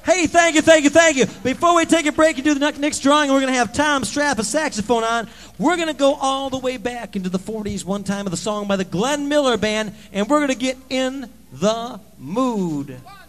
Hey, thank you, thank you, thank you. Before we take a break and do the next drawing, we're going to have Tom Straff, a saxophone on. We're going to go all the way back into the 40s, one time with a song by the Glenn Miller Band, and we're going to get in the mood.